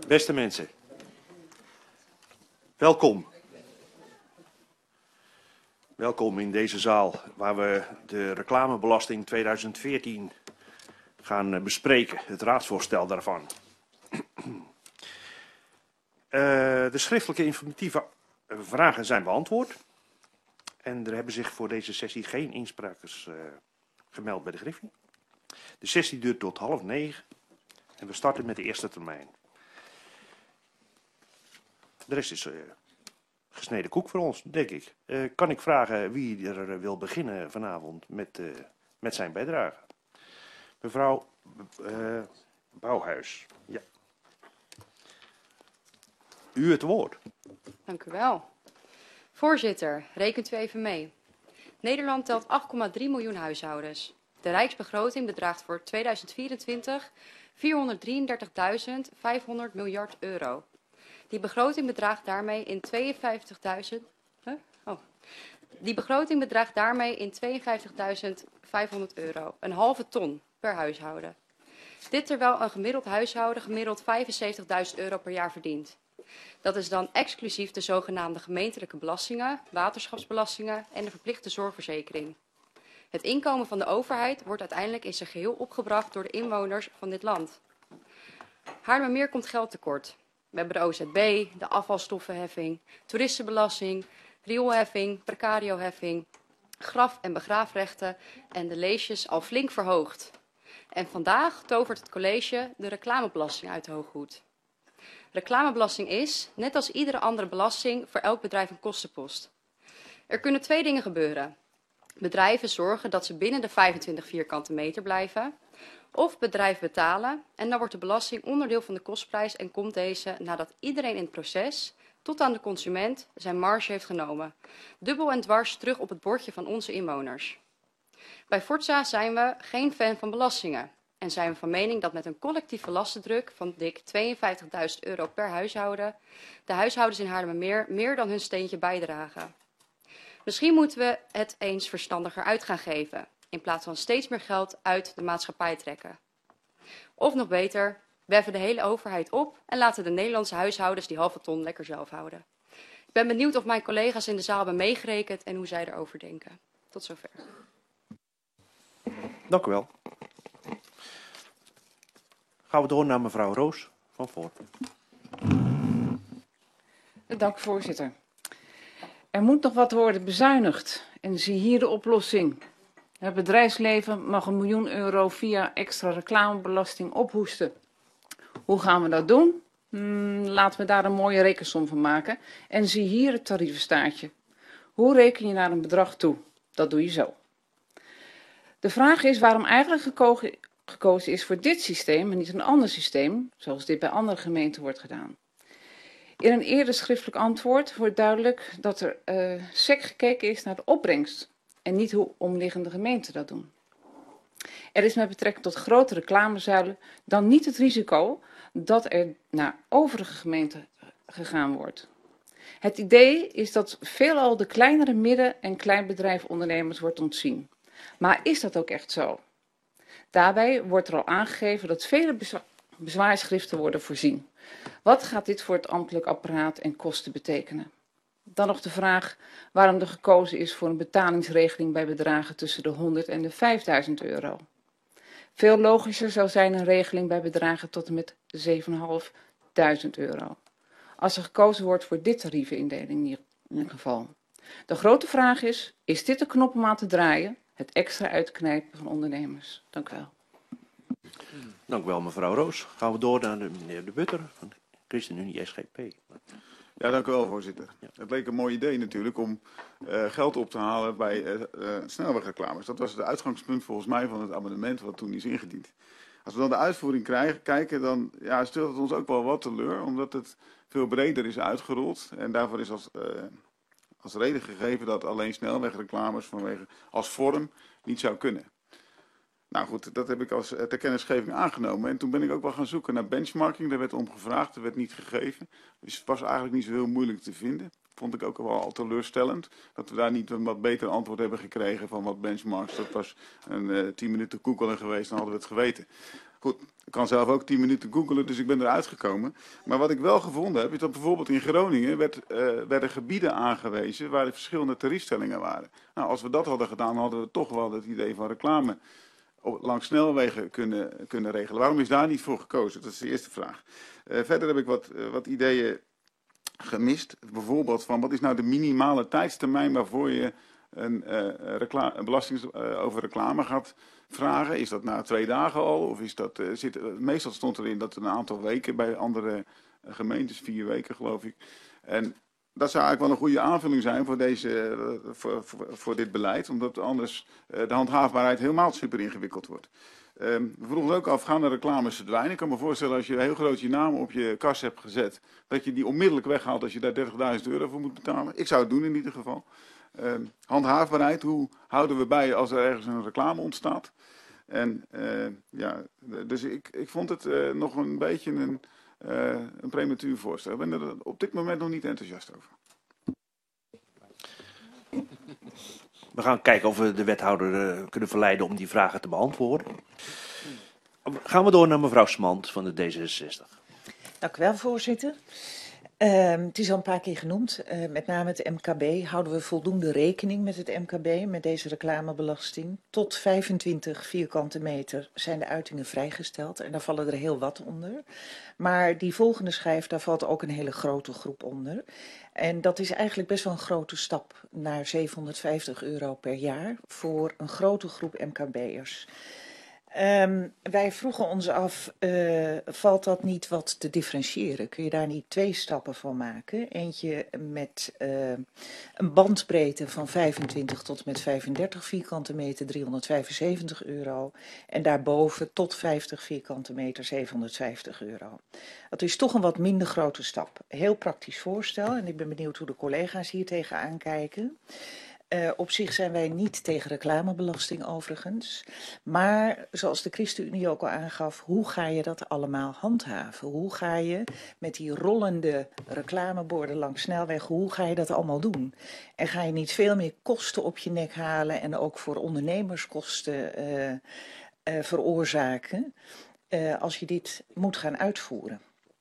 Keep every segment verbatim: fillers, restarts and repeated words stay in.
Beste mensen, welkom. Welkom in deze zaal waar we de reclamebelasting tweeduizend veertien gaan bespreken, het raadsvoorstel daarvan. Uh, de schriftelijke informatieve vragen zijn beantwoord. En er hebben zich voor deze sessie geen insprakers uh, gemeld bij de Griffie. De sessie duurt tot half negen en we starten met de eerste termijn. De rest is uh, gesneden koek voor ons, denk ik. Uh, kan ik vragen wie er wil beginnen vanavond met, uh, met zijn bijdrage? Mevrouw uh, Bouwhuis. Ja. U het woord. Dank u wel. Voorzitter, rekent u even mee. Nederland telt acht komma drie miljoen huishoudens. De rijksbegroting bedraagt voor tweeduizend vierentwintig vierhonderddrieëndertigduizend vijfhonderd miljard euro. Die begroting bedraagt daarmee in tweeënvijftigduizend... Huh? Oh. Die begroting bedraagt daarmee in tweeënvijftigduizend vijfhonderd euro, een halve ton per huishouden. Dit terwijl een gemiddeld huishouden gemiddeld vijfenzeventigduizend euro per jaar verdient. Dat is dan exclusief de zogenaamde gemeentelijke belastingen, waterschapsbelastingen en de verplichte zorgverzekering. Het inkomen van de overheid wordt uiteindelijk in zijn geheel opgebracht door de inwoners van dit land. Haarlemmermeer komt geld tekort. We hebben de O Z B, de afvalstoffenheffing, toeristenbelasting, rioolheffing, precarioheffing, graf- en begraafrechten en de leesjes al flink verhoogd. En vandaag tovert het college de reclamebelasting uit de hoge hoed. Reclamebelasting is, net als iedere andere belasting, voor elk bedrijf een kostenpost. Er kunnen twee dingen gebeuren. Bedrijven zorgen dat ze binnen de vijfentwintig vierkante meter blijven. Of bedrijven betalen en dan wordt de belasting onderdeel van de kostprijs en komt deze nadat iedereen in het proces, tot aan de consument, zijn marge heeft genomen. Dubbel en dwars terug op het bordje van onze inwoners. Bij Forza zijn we geen fan van belastingen. En zijn we van mening dat met een collectieve lastendruk van dik tweeënvijftigduizend euro per huishouden de huishoudens in Haarlemmermeer meer dan hun steentje bijdragen. Misschien moeten we het eens verstandiger uit gaan geven, in plaats van steeds meer geld uit de maatschappij trekken. Of nog beter, werven de hele overheid op en laten de Nederlandse huishoudens die halve ton lekker zelf houden. Ik ben benieuwd of mijn collega's in de zaal hebben meegerekend en hoe zij erover denken. Tot zover. Dank u wel. Gaan we door naar mevrouw Roos van Voort. Dank voorzitter. Er moet nog wat worden bezuinigd en zie hier de oplossing. Het bedrijfsleven mag een miljoen euro via extra reclamebelasting ophoesten. Hoe gaan we dat doen? Hmm, laten we daar een mooie rekensom van maken. En zie hier het tarievenstaartje. Hoe reken je naar een bedrag toe? Dat doe je zo. De vraag is waarom eigenlijk gekozen, gekozen is voor dit systeem en niet een ander systeem, zoals dit bij andere gemeenten wordt gedaan. In een eerder schriftelijk antwoord wordt duidelijk dat er uh, sec gekeken is naar de opbrengst en niet hoe omliggende gemeenten dat doen. Er is met betrekking tot grote reclamezuilen dan niet het risico dat er naar overige gemeenten gegaan wordt. Het idee is dat veelal de kleinere midden- en kleinbedrijfondernemers wordt ontzien. Maar is dat ook echt zo? Daarbij wordt er al aangegeven dat vele bezwa- bezwaarschriften worden voorzien. Wat gaat dit voor het ambtelijk apparaat en kosten betekenen? Dan nog de vraag waarom er gekozen is voor een betalingsregeling bij bedragen tussen de honderd en de vijfduizend euro. Veel logischer zou zijn een regeling bij bedragen tot en met zevenduizend vijfhonderd euro. Als er gekozen wordt voor dit tarievenindeling in ieder geval. De grote vraag is, is dit de knop om aan te draaien? Het extra uitknijpen van ondernemers. Dank u wel. Dank u wel, mevrouw Roos. Gaan we door naar de meneer De Butter van ChristenUnie S G P. Ja, dank u wel, voorzitter. Ja. Het leek een mooi idee natuurlijk om uh, geld op te halen bij uh, uh, snelwegreclames. Dat was het uitgangspunt volgens mij van het amendement wat toen is ingediend. Als we dan de uitvoering krijgen, kijken, dan ja, stelt het ons ook wel wat teleur, omdat het veel breder is uitgerold. En daarvoor is als, uh, als reden gegeven dat alleen snelwegreclames vanwege als vorm niet zou kunnen. Nou goed, dat heb ik als uh, ter kennisgeving aangenomen. En toen ben ik ook wel gaan zoeken naar benchmarking. Daar werd om gevraagd, er werd niet gegeven. Dus het was eigenlijk niet zo heel moeilijk te vinden. Vond ik ook wel al teleurstellend. Dat we daar niet een wat beter antwoord hebben gekregen van wat benchmarks. Dat was een uh, tien minuten googelen geweest, dan hadden we het geweten. goed, ik kan zelf ook tien minuten googelen, dus ik ben eruit gekomen. Maar wat ik wel gevonden heb, is dat bijvoorbeeld in Groningen werd, uh, werden gebieden aangewezen waar er verschillende tariefstellingen waren. Nou, als we dat hadden gedaan, hadden we toch wel het idee van reclame op, langs snelwegen kunnen, kunnen regelen. Waarom is daar niet voor gekozen? Dat is de eerste vraag. Uh, verder heb ik wat, uh, wat ideeën gemist. Bijvoorbeeld van wat is nou de minimale tijdstermijn waarvoor je een, uh, recla- een belasting uh, over reclame gaat vragen. Is dat na twee dagen al? Of is dat, uh, zit, uh, meestal stond erin dat een aantal weken bij andere uh, gemeentes, vier weken geloof ik. En dat zou eigenlijk wel een goede aanvulling zijn voor, deze, uh, voor, voor, voor dit beleid. Omdat anders uh, de handhaafbaarheid helemaal super ingewikkeld wordt. Um, we vroegen ook af, gaan de reclames verdwijnen? Ik kan me voorstellen als je heel groot je naam op je kas hebt gezet, dat je die onmiddellijk weghaalt als je daar dertigduizend euro voor moet betalen. Ik zou het doen in ieder geval. Um, handhaafbaarheid, hoe houden we bij als er ergens een reclame ontstaat? En uh, ja, dus ik, ik vond het uh, nog een beetje een, uh, een prematuur voorstel. Ik ben er op dit moment nog niet enthousiast over. We gaan kijken of we de wethouder uh, kunnen verleiden om die vragen te beantwoorden. Gaan we door naar mevrouw Smant van de D zesenzestig. Dank u wel, voorzitter. Uh, het is al een paar keer genoemd, uh, met name het M K B. Houden we voldoende rekening met het M K B, met deze reclamebelasting? Tot vijfentwintig vierkante meter zijn de uitingen vrijgesteld en daar vallen er heel wat onder. Maar die volgende schijf, daar valt ook een hele grote groep onder. En dat is eigenlijk best wel een grote stap naar zevenhonderdvijftig euro per jaar voor een grote groep M K B'ers. Um, wij vroegen ons af, uh, valt dat niet wat te differentiëren? Kun je daar niet twee stappen van maken? Eentje met uh, een bandbreedte van vijfentwintig tot en met vijfendertig vierkante meter, driehonderdvijfenzeventig euro. En daarboven tot vijftig vierkante meter, zevenhonderdvijftig euro. Dat is toch een wat minder grote stap. Heel praktisch voorstel en ik ben benieuwd hoe de collega's hier tegenaan kijken. Uh, op zich zijn wij niet tegen reclamebelasting overigens. Maar zoals de ChristenUnie ook al aangaf, hoe ga je dat allemaal handhaven? Hoe ga je met die rollende reclameborden langs snelwegen, hoe ga je dat allemaal doen? En ga je niet veel meer kosten op je nek halen en ook voor ondernemers kosten uh, uh, veroorzaken uh, als je dit moet gaan uitvoeren?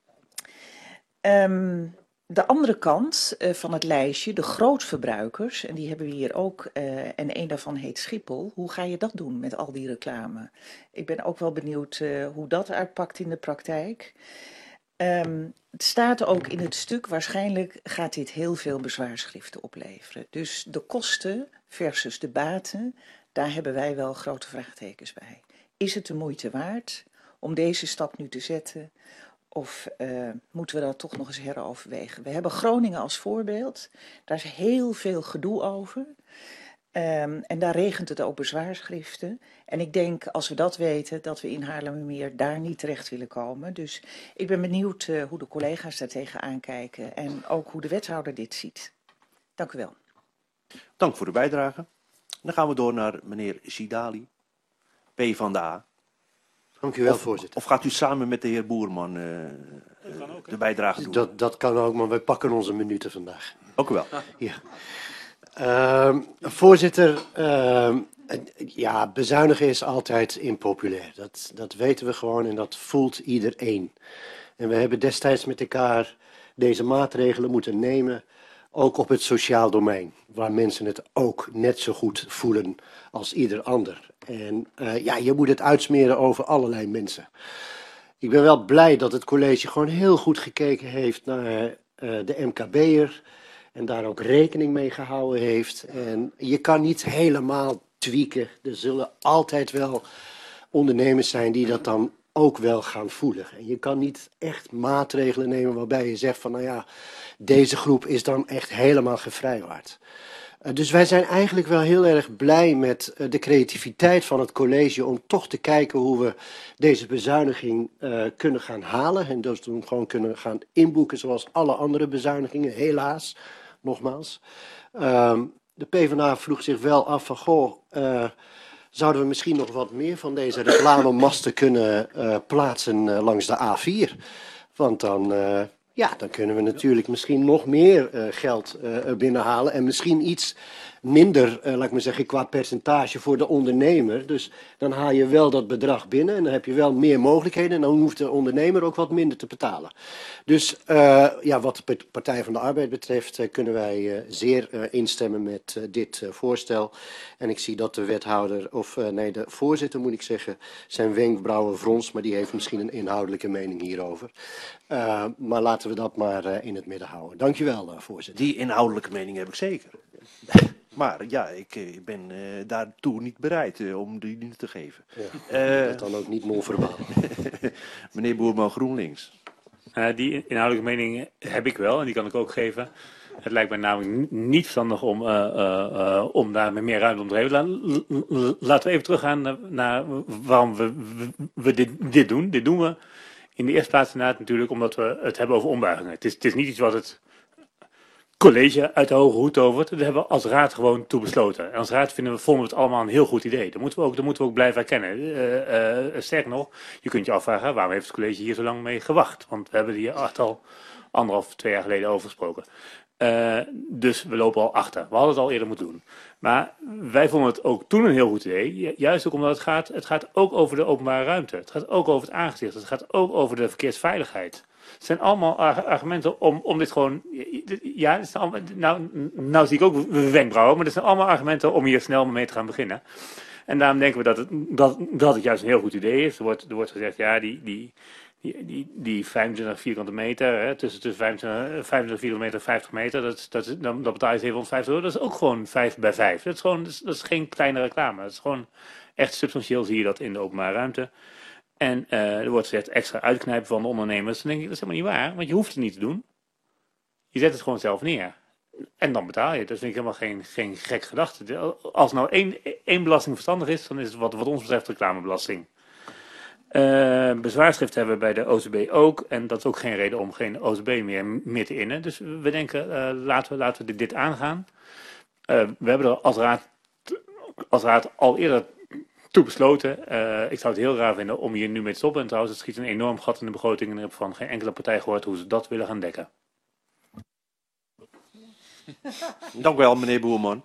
Um, De andere kant uh, van het lijstje, de grootverbruikers, en die hebben we hier ook, uh, en een daarvan heet Schiphol. Hoe ga je dat doen met al die reclame? Ik ben ook wel benieuwd uh, hoe dat uitpakt in de praktijk. Um, het staat ook in het stuk, waarschijnlijk gaat dit heel veel bezwaarschriften opleveren. Dus de kosten versus de baten, daar hebben wij wel grote vraagtekens bij. Is het de moeite waard om deze stap nu te zetten? Of uh, moeten we dat toch nog eens heroverwegen? We hebben Groningen als voorbeeld. Daar is heel veel gedoe over. Um, en daar regent het ook bezwaarschriften. En ik denk, als we dat weten, dat we in Haarlemmermeer daar niet terecht willen komen. Dus ik ben benieuwd uh, hoe de collega's daar tegenaan kijken. En ook hoe de wethouder dit ziet. Dank u wel. Dank voor de bijdrage. Dan gaan we door naar meneer Sidali, P van de A. Dank u wel, of, voorzitter. Of gaat u samen met de heer Boerman uh, ook, de bijdrage doen? Dat, dat kan ook, maar wij pakken onze minuten vandaag. Ook wel. Ja. Uh, voorzitter, uh, ja, bezuinigen is altijd impopulair. Dat, dat weten we gewoon en dat voelt iedereen. En we hebben destijds met elkaar deze maatregelen moeten nemen, ook op het sociaal domein, waar mensen het ook net zo goed voelen als ieder ander. En uh, ja, je moet het uitsmeren over allerlei mensen. Ik ben wel blij dat het college gewoon heel goed gekeken heeft naar uh, de M K B'er en daar ook rekening mee gehouden heeft. En je kan niet helemaal tweaken. Er zullen altijd wel ondernemers zijn die dat dan ook wel gaan voelen. En je kan niet echt maatregelen nemen waarbij je zegt van nou ja, deze groep is dan echt helemaal gevrijwaard. Uh, dus wij zijn eigenlijk wel heel erg blij met uh, de creativiteit van het college om toch te kijken hoe we deze bezuiniging uh, kunnen gaan halen. En dus we gewoon kunnen gaan inboeken zoals alle andere bezuinigingen, helaas, nogmaals. Uh, de PvdA vroeg zich wel af van goh, uh, zouden we misschien nog wat meer van deze reclamemasten kunnen uh, plaatsen uh, langs de A vier? Want dan, uh, ja, dan kunnen we natuurlijk misschien nog meer uh, geld uh, binnenhalen en misschien iets minder, uh, laat ik maar zeggen, qua percentage voor de ondernemer. Dus dan haal je wel dat bedrag binnen en dan heb je wel meer mogelijkheden. En dan hoeft de ondernemer ook wat minder te betalen. Dus uh, ja, wat de Partij van de Arbeid betreft uh, kunnen wij uh, zeer uh, instemmen met uh, dit uh, voorstel. En ik zie dat de wethouder, of uh, nee, de voorzitter moet ik zeggen, zijn wenkbrauwen fronst, maar die heeft misschien een inhoudelijke mening hierover. Uh, maar laten we dat maar uh, in het midden houden. Dankjewel, uh, voorzitter. Die inhoudelijke mening heb ik zeker. Maar ja, ik uh, ben uh, daartoe niet bereid uh, om die niet te geven. Ja, uh, dat dan ook niet non-verbaal. Meneer Boerman, GroenLinks. Uh, die inhoudelijke mening heb ik wel en die kan ik ook geven. Het lijkt mij namelijk niet verstandig om, uh, uh, uh, om daar met meer ruimte om te geven. Laten we even teruggaan naar, naar waarom we, we, we dit, dit doen. Dit doen we in de eerste plaats inderdaad natuurlijk omdat we het hebben over ombuigingen. Het is, het is niet iets wat het college uit de hoge hoed tovert. Dat hebben we als raad gewoon toe besloten. En als raad vinden we, vonden we het allemaal een heel goed idee. Dat moeten we ook, dat moeten we ook blijven erkennen. Uh, uh, sterker nog, je kunt je afvragen waarom heeft het college hier zo lang mee gewacht? Want we hebben hier echt al anderhalf, twee jaar geleden over gesproken. Uh, dus we lopen al achter. We hadden het al eerder moeten doen. Maar wij vonden het ook toen een heel goed idee. Juist ook omdat het gaat, het gaat ook over de openbare ruimte. Het gaat ook over het aangezicht. Het gaat ook over de verkeersveiligheid. Het zijn allemaal argumenten om, om dit gewoon... Ja, het zijn allemaal, nou, nou zie ik ook wenkbrauwen, maar het zijn allemaal argumenten om hier snel mee te gaan beginnen. En daarom denken we dat het, dat, dat het juist een heel goed idee is. Er wordt, er wordt gezegd, ja, die... die Die, die, die vijfentwintig vierkante meter, hè, tussen, tussen vijfentwintig, vijfentwintig vierkante meter en vijftig meter, dat, dat, dan, dat betaal je zevenhonderdvijftig euro. Dat is ook gewoon vijf bij vijf. Dat is, gewoon, dat is, dat is geen kleine reclame. Dat is gewoon echt substantieel, zie je dat in de openbare ruimte. En uh, er wordt gezegd extra uitknijpen van de ondernemers. Dan denk ik, dat is helemaal niet waar, want je hoeft het niet te doen. Je zet het gewoon zelf neer. En dan betaal je. Dat vind ik helemaal geen, geen gek gedachte. Als nou één, één belasting verstandig is, dan is het wat, wat ons betreft reclamebelasting. Uh, bezwaarschrift hebben we bij de O C B ook. En dat is ook geen reden om geen O C B meer, meer te innen. Dus we denken, uh, laten we, laten we dit, dit aangaan. Uh, we hebben er als raad, als raad al eerder toe besloten. Uh, ik zou het heel raar vinden om hier nu mee te stoppen. En trouwens, het schiet een enorm gat in de begroting. En ik heb van geen enkele partij gehoord hoe ze dat willen gaan dekken. Dank u wel, meneer Boerman.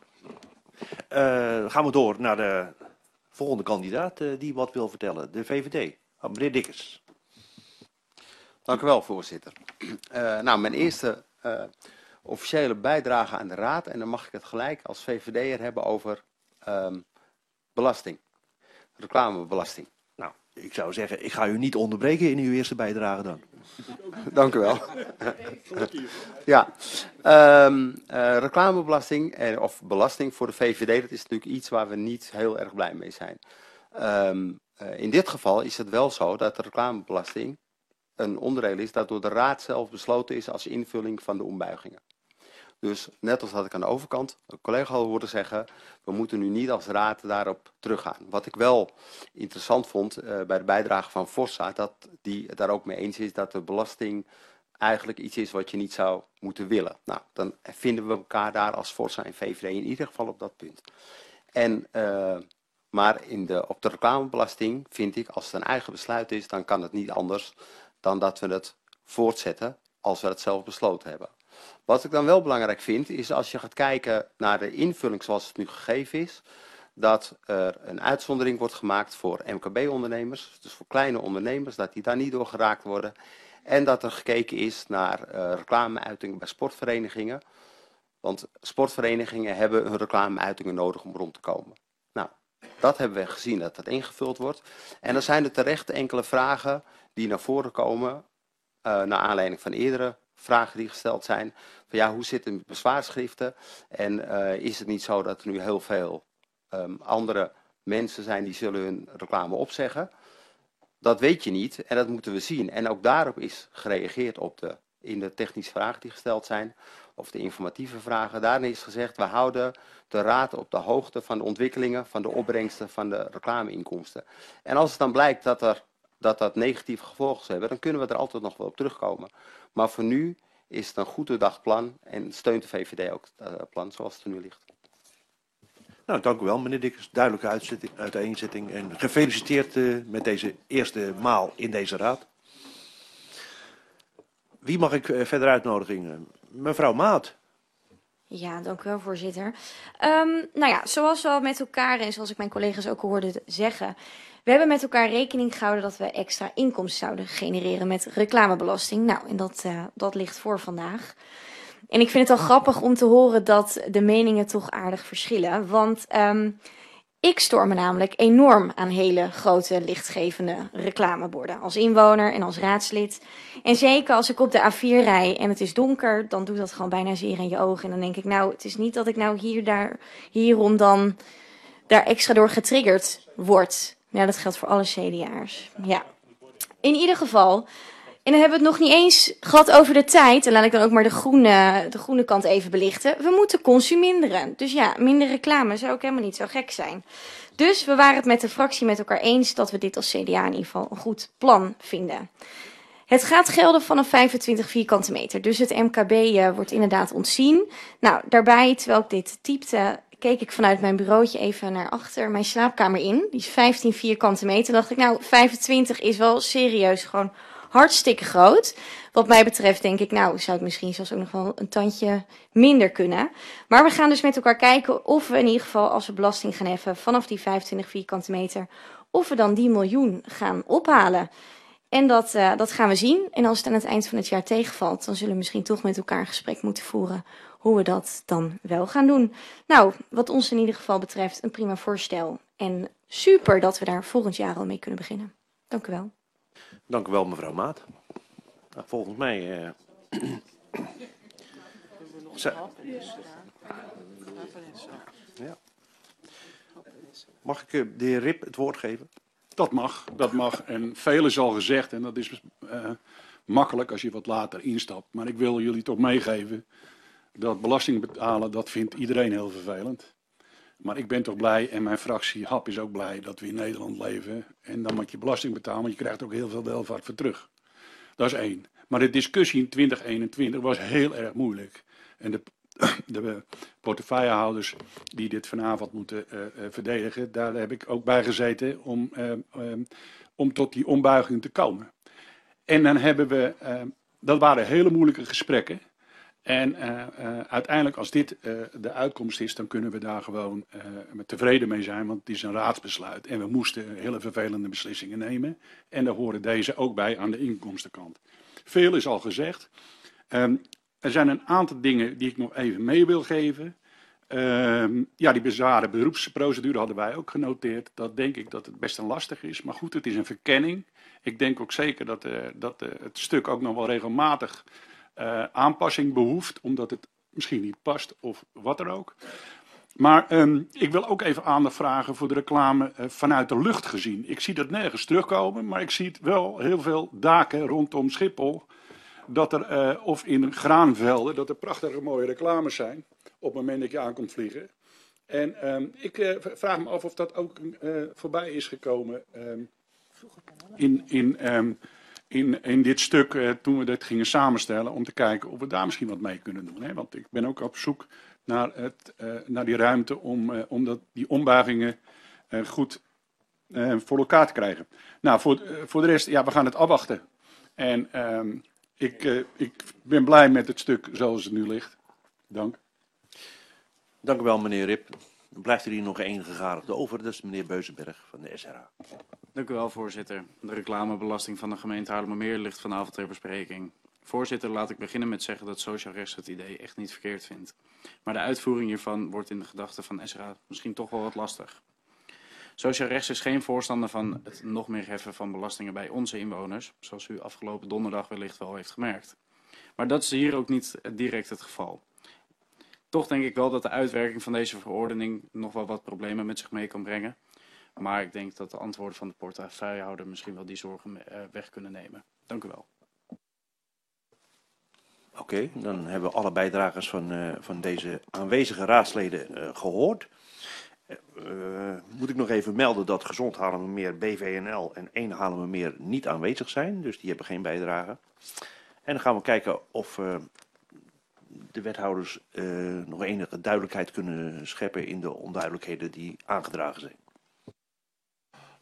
Uh, gaan we door naar de volgende kandidaat uh, die wat wil vertellen. De V V D. Oh, meneer Dikkers. Dank u wel, voorzitter. Uh, nou, mijn eerste uh, officiële bijdrage aan de raad. En dan mag ik het gelijk als V V D'er hebben over um, belasting. Reclamebelasting. Nou, ik zou zeggen, ik ga u niet onderbreken in uw eerste bijdrage dan. Dank u wel. Ja, um, uh, reclamebelasting en, of belasting voor de V V D, dat is natuurlijk iets waar we niet heel erg blij mee zijn. Um, uh, in dit geval is het wel zo dat de reclamebelasting een onderdeel is dat door de raad zelf besloten is als invulling van de ombuigingen. Dus net als dat ik aan de overkant een collega al hoorde zeggen, we moeten nu niet als raad daarop teruggaan. Wat ik wel interessant vond uh, bij de bijdrage van Forza, dat die het daar ook mee eens is dat de belasting eigenlijk iets is wat je niet zou moeten willen. Nou, dan vinden we elkaar daar als Forza en V V D in ieder geval op dat punt. En, uh, maar in de, op de reclamebelasting vind ik, als het een eigen besluit is, dan kan het niet anders dan dat we het voortzetten als we het zelf besloten hebben. Wat ik dan wel belangrijk vind, is als je gaat kijken naar de invulling zoals het nu gegeven is, dat er een uitzondering wordt gemaakt voor M K B-ondernemers, dus voor kleine ondernemers, dat die daar niet door geraakt worden. En dat er gekeken is naar uh, reclameuitingen bij sportverenigingen. Want sportverenigingen hebben hun reclameuitingen nodig om rond te komen. Nou, dat hebben we gezien dat dat ingevuld wordt. En dan zijn er terecht enkele vragen die naar voren komen, uh, naar aanleiding van eerdere vragen die gesteld zijn. Van ja, hoe zit het met bezwaarschriften? En uh, is het niet zo dat er nu heel veel um, andere mensen zijn die zullen hun reclame opzeggen? Dat weet je niet en dat moeten we zien. En ook daarop is gereageerd op de, in de technische vragen die gesteld zijn, of de informatieve vragen. Daarin is gezegd, we houden de raad op de hoogte van de ontwikkelingen, van de opbrengsten, van de reclameinkomsten. En als het dan blijkt dat er, dat, dat negatieve gevolgen hebben, dan kunnen we er altijd nog wel op terugkomen. Maar voor nu is het een goed doordacht plan en steunt de V V D ook het plan zoals het er nu ligt. Nou, dank u wel, meneer Dikkers. Duidelijke uiteenzetting en gefeliciteerd uh, met deze eerste maal in deze raad. Wie mag ik uh, verder uitnodigen? Mevrouw Maat. Ja, dank u wel, voorzitter. Um, nou ja, zoals we al met elkaar en zoals ik mijn collega's ook hoorde zeggen, we hebben met elkaar rekening gehouden dat we extra inkomsten zouden genereren met reclamebelasting. Nou, en dat, uh, dat ligt voor vandaag. En ik vind het al grappig om te horen dat de meningen toch aardig verschillen. Want um, ik stoor me namelijk enorm aan hele grote lichtgevende reclameborden. Als inwoner en als raadslid. En zeker als ik op de A vier rij en het is donker, dan doet dat gewoon bijna zeer in je ogen. En dan denk ik, nou, het is niet dat ik nou hier, daar, hierom dan daar extra door getriggerd word. Ja, dat geldt voor alle C D A'ers. Ja. In ieder geval. En dan hebben we het nog niet eens gehad over de tijd. En laat ik dan ook maar de groene, de groene kant even belichten. We moeten consuminderen. Dus ja, minder reclame zou ook helemaal niet zo gek zijn. Dus we waren het met de fractie met elkaar eens dat we dit als C D A in ieder geval een goed plan vinden. Het gaat gelden vanaf vijfentwintig vierkante meter. Dus het M K B uh, wordt inderdaad ontzien. Nou, daarbij, terwijl ik dit typte, keek ik vanuit mijn bureautje even naar achter mijn slaapkamer in. Die is vijftien vierkante meter. Dacht ik, nou, vijfentwintig is wel serieus gewoon hartstikke groot. Wat mij betreft denk ik, nou, zou het misschien zelfs ook nog wel een tandje minder kunnen. Maar we gaan dus met elkaar kijken of we in ieder geval, als we belasting gaan heffen vanaf die vijfentwintig vierkante meter, of we dan die miljoen gaan ophalen. En dat, uh, dat gaan we zien. En als het aan het eind van het jaar tegenvalt, dan zullen we misschien toch met elkaar een gesprek moeten voeren hoe we dat dan wel gaan doen. Nou, wat ons in ieder geval betreft een prima voorstel. En super dat we daar volgend jaar al mee kunnen beginnen. Dank u wel. Dank u wel, mevrouw Maat. Nou, volgens mij... Uh... ja. Mag ik uh, de heer Rip het woord geven? Dat mag, dat mag. En veel is al gezegd en dat is uh, makkelijk als je wat later instapt. Maar ik wil jullie toch meegeven dat belasting betalen, dat vindt iedereen heel vervelend. Maar ik ben toch blij en mijn fractie H A P is ook blij dat we in Nederland leven. En dan moet je belasting betalen, maar je krijgt ook heel veel welvaart voor terug. Dat is één. Maar de discussie in twintig eenentwintig was heel erg moeilijk. En de, de portefeuillehouders die dit vanavond moeten uh, uh, verdedigen, daar heb ik ook bij gezeten om, uh, uh, om tot die ombuiging te komen. En dan hebben we, uh, dat waren hele moeilijke gesprekken. En uh, uh, uiteindelijk, als dit uh, de uitkomst is, dan kunnen we daar gewoon uh, met tevreden mee zijn. Want het is een raadsbesluit. En we moesten hele vervelende beslissingen nemen. En daar horen deze ook bij aan de inkomstenkant. Veel is al gezegd. Um, er zijn een aantal dingen die ik nog even mee wil geven. Um, ja, die bezwaren beroepsprocedure hadden wij ook genoteerd. Dat denk ik dat het best een lastig is. Maar goed, het is een verkenning. Ik denk ook zeker dat, uh, dat uh, het stuk ook nog wel regelmatig Uh, aanpassing behoeft, omdat het misschien niet past of wat er ook. Maar um, ik wil ook even aandacht vragen voor de reclame uh, vanuit de lucht gezien. Ik zie dat nergens terugkomen, maar ik zie het wel heel veel daken rondom Schiphol. Dat er, uh, of in graanvelden, dat er prachtige mooie reclames zijn op het moment dat je aankomt vliegen. En um, ik uh, vraag me af of dat ook uh, voorbij is gekomen um, in... in um, In, in dit stuk, uh, toen we dit gingen samenstellen, om te kijken of we daar misschien wat mee kunnen doen. Hè? Want ik ben ook op zoek naar, het, uh, naar die ruimte om, uh, om dat, die ombuigingen uh, goed uh, voor elkaar te krijgen. Nou, voor, uh, voor de rest, ja, we gaan het afwachten. En uh, ik, uh, ik ben blij met het stuk zoals het nu ligt. Dank. Dank u wel, meneer Rip. Dan blijft er hier nog één gegadigde over, dat is meneer Beuzenberg van de S R A. Dank u wel, voorzitter. De reclamebelasting van de gemeente Haarlemmermeer ligt vanavond ter bespreking. Voorzitter, laat ik beginnen met zeggen dat Sociaal Rechts het idee echt niet verkeerd vindt. Maar de uitvoering hiervan wordt in de gedachten van S R A misschien toch wel wat lastig. Sociaal Rechts is geen voorstander van het nog meer heffen van belastingen bij onze inwoners, zoals u afgelopen donderdag wellicht wel heeft gemerkt. Maar dat is hier ook niet direct het geval. Toch denk ik wel dat de uitwerking van deze verordening nog wel wat problemen met zich mee kan brengen. Maar ik denk dat de antwoorden van de portefeuillehouder misschien wel die zorgen weg kunnen nemen. Dank u wel. Oké, okay, dan hebben we alle bijdragers van, uh, van deze aanwezige raadsleden uh, gehoord. Uh, moet ik nog even melden dat Gezond Haarlemmermeer, B V N L en één Haarlemmermeer niet aanwezig zijn. Dus die hebben geen bijdrage. En dan gaan we kijken of uh, de wethouders uh, nog enige duidelijkheid kunnen scheppen in de onduidelijkheden die aangedragen zijn.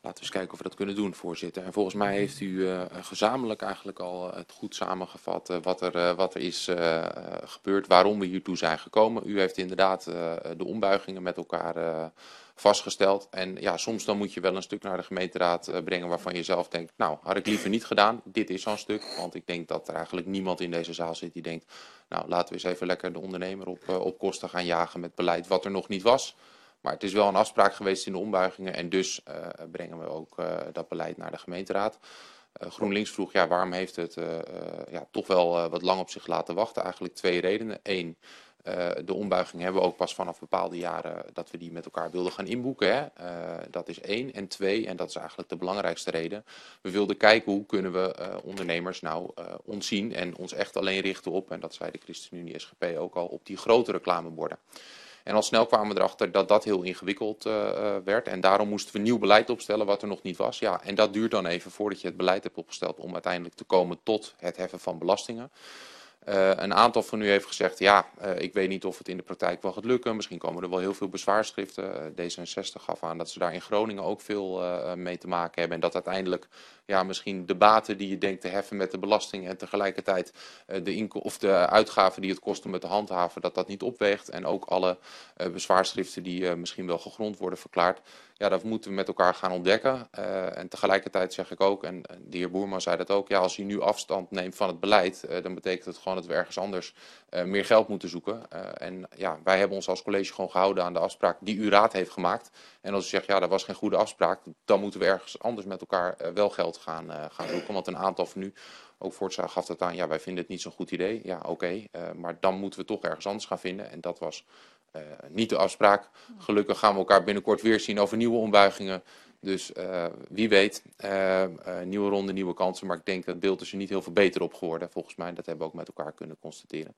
laten we eens kijken of we dat kunnen doen, voorzitter. En volgens mij heeft u uh, gezamenlijk eigenlijk al het goed samengevat uh, wat, er, uh, wat er is uh, gebeurd, waarom we hiertoe zijn gekomen. U heeft inderdaad uh, de ombuigingen met elkaar uh, vastgesteld. En ja, soms dan moet je wel een stuk naar de gemeenteraad uh, brengen waarvan je zelf denkt, nou, had ik liever niet gedaan. Dit is zo'n stuk, want ik denk dat er eigenlijk niemand in deze zaal zit die denkt, nou, laten we eens even lekker de ondernemer op, uh, op kosten gaan jagen met beleid wat er nog niet was. Maar het is wel een afspraak geweest in de ombuigingen en dus uh, brengen we ook uh, dat beleid naar de gemeenteraad. Uh, GroenLinks vroeg, ja, waarom heeft het uh, uh, ja, toch wel uh, wat lang op zich laten wachten? Eigenlijk twee redenen. Eén, uh, de ombuiging hebben we ook pas vanaf bepaalde jaren dat we die met elkaar wilden gaan inboeken. Hè? Uh, dat is één. En twee, en dat is eigenlijk de belangrijkste reden, we wilden kijken hoe kunnen we uh, ondernemers nou uh, ontzien en ons echt alleen richten op, en dat zei de ChristenUnie S G P ook al, op die grote reclameborden. En al snel kwamen we erachter dat dat heel ingewikkeld uh, werd. En daarom moesten we nieuw beleid opstellen wat er nog niet was. Ja, en dat duurt dan even voordat je het beleid hebt opgesteld om uiteindelijk te komen tot het heffen van belastingen. Uh, een aantal van u heeft gezegd, ja, uh, ik weet niet of het in de praktijk wel gaat lukken. Misschien komen er wel heel veel bezwaarschriften. Uh, D zesenzestig gaf aan dat ze daar in Groningen ook veel uh, mee te maken hebben. En dat uiteindelijk ja, misschien de baten die je denkt te heffen met de belasting en tegelijkertijd uh, de, inko- of de uitgaven die het kost om het te handhaven, dat dat niet opweegt. En ook alle uh, bezwaarschriften die uh, misschien wel gegrond worden verklaard. Ja, dat moeten we met elkaar gaan ontdekken. Uh, en tegelijkertijd zeg ik ook, en de heer Boerman zei dat ook, ja, als u nu afstand neemt van het beleid, uh, dan betekent het gewoon dat we ergens anders uh, meer geld moeten zoeken. Uh, en ja, wij hebben ons als college gewoon gehouden aan de afspraak die uw raad heeft gemaakt. En als u zegt, ja, dat was geen goede afspraak, dan moeten we ergens anders met elkaar uh, wel geld gaan, uh, gaan zoeken. Want een aantal van u, ook Voortza gaf dat aan, ja, wij vinden het niet zo'n goed idee. Ja, oké, okay, uh, maar dan moeten we toch ergens anders gaan vinden. En dat was uh, niet de afspraak. Gelukkig gaan we elkaar binnenkort weer zien over nieuwe ombuigingen. Dus uh, wie weet, uh, uh, nieuwe ronde, nieuwe kansen. Maar ik denk dat het beeld is er niet heel veel beter op geworden. Volgens mij, dat hebben we ook met elkaar kunnen constateren.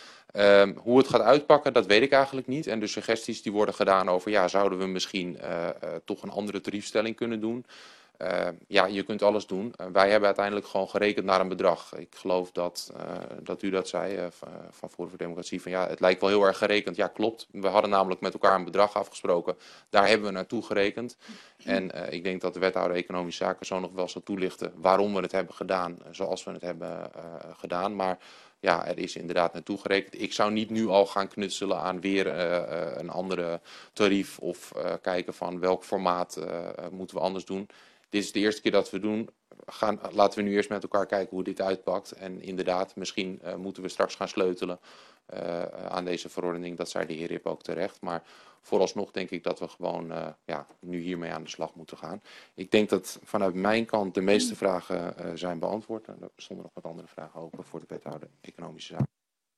Um, hoe het gaat uitpakken, dat weet ik eigenlijk niet. En de suggesties die worden gedaan over, ja, zouden we misschien uh, uh, toch een andere tariefstelling kunnen doen? Uh, ja, je kunt alles doen. Uh, wij hebben uiteindelijk gewoon gerekend naar een bedrag. Ik geloof dat, uh, dat u dat zei uh, van Forum voor Democratie. Van, ja, het lijkt wel heel erg gerekend. Ja, klopt. We hadden namelijk met elkaar een bedrag afgesproken. Daar hebben we naartoe gerekend. En uh, ik denk dat de wethouder Economische Zaken zo nog wel zal toelichten waarom we het hebben gedaan zoals we het hebben uh, gedaan. Maar ja, er is inderdaad naartoe gerekend. Ik zou niet nu al gaan knutselen aan weer uh, uh, een andere tarief of uh, kijken van welk formaat uh, moeten we anders doen. Dit is de eerste keer dat we doen. Gaan, laten we nu eerst met elkaar kijken hoe dit uitpakt. En inderdaad, misschien uh, moeten we straks gaan sleutelen uh, aan deze verordening. Dat zei de heer Rip ook terecht. Maar vooralsnog denk ik dat we gewoon uh, ja, nu hiermee aan de slag moeten gaan. Ik denk dat vanuit mijn kant de meeste vragen uh, zijn beantwoord. En er stonden nog wat andere vragen open voor de wethouder Economische Zaken.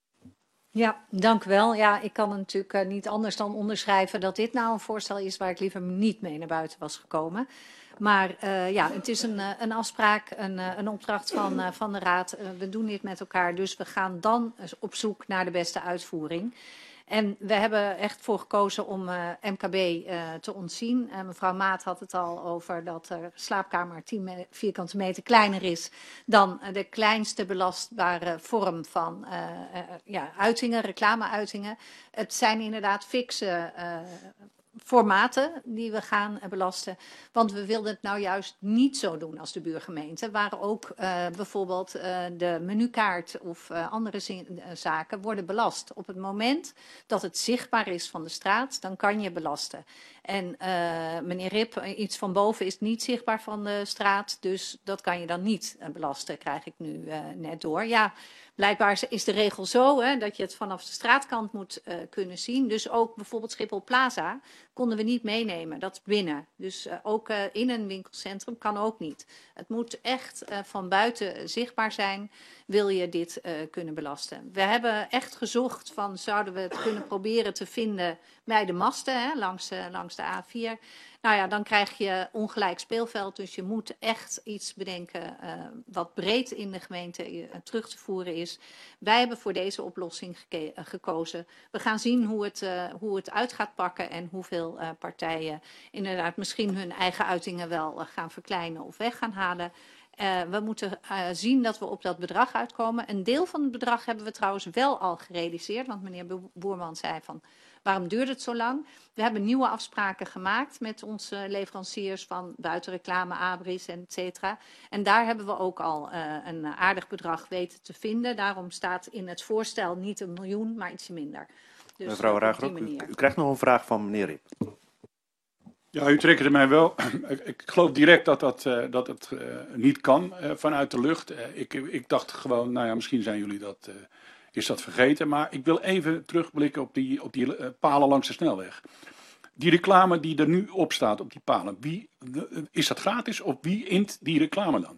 Ja, dank u wel. Ja, ik kan natuurlijk uh, niet anders dan onderschrijven dat dit nou een voorstel is waar ik liever niet mee naar buiten was gekomen. Maar uh, ja, het is een, een afspraak, een, een opdracht van, uh, van de Raad. Uh, we doen dit met elkaar, dus we gaan dan op zoek naar de beste uitvoering. En we hebben echt voor gekozen om uh, M K B uh, te ontzien. Uh, mevrouw Maat had het al over dat de slaapkamer tien me- vierkante meter kleiner is dan uh, de kleinste belastbare vorm van uh, uh, ja, uitingen, reclameuitingen. Het zijn inderdaad fixe uh, formaten die we gaan uh, belasten. Want we wilden het nou juist niet zo doen als de buurgemeente. Waar ook uh, bijvoorbeeld uh, de menukaart of uh, andere zin, uh, zaken worden belast. Op het moment dat het zichtbaar is van de straat, dan kan je belasten. En uh, meneer Rip, iets van boven is niet zichtbaar van de straat. Dus dat kan je dan niet uh, belasten, krijg ik nu uh, net door. Ja, blijkbaar is de regel zo hè, dat je het vanaf de straatkant moet uh, kunnen zien. Dus ook bijvoorbeeld Schiphol Plaza konden we niet meenemen. Dat is binnen. Dus uh, ook uh, in een winkelcentrum kan ook niet. Het moet echt uh, van buiten zichtbaar zijn, wil je dit uh, kunnen belasten. We hebben echt gezocht van zouden we het kunnen proberen te vinden bij de masten hè, langs, uh, langs de A vier. Nou ja, dan krijg je ongelijk speelveld. Dus je moet echt iets bedenken uh, wat breed in de gemeente uh, terug te voeren is. Wij hebben voor deze oplossing geke- uh, gekozen. We gaan zien hoe het, uh, hoe het uit gaat pakken en hoeveel uh, partijen inderdaad misschien hun eigen uitingen wel uh, gaan verkleinen of weg gaan halen. Uh, we moeten uh, zien dat we op dat bedrag uitkomen. Een deel van het bedrag hebben we trouwens wel al gerealiseerd. Want meneer Boerman zei van Waarom duurt het zo lang? We hebben nieuwe afspraken gemaakt met onze leveranciers van buitenreclame, abris en et cetera. En daar hebben we ook al uh, een aardig bedrag weten te vinden. Daarom staat in het voorstel niet een miljoen, maar ietsje minder. Dus Mevrouw Ruigrok, u, u krijgt nog een vraag van meneer Rip. Ja, u triggerde mij wel. ik, ik geloof direct dat, dat, uh, dat het uh, niet kan uh, vanuit de lucht. Uh, ik, ik dacht gewoon, nou ja, misschien zijn jullie dat, uh, is dat vergeten. Maar ik wil even terugblikken op die, op die uh, palen langs de snelweg. Die reclame die er nu op staat, op die palen, wie, uh, is dat gratis of wie int die reclame dan?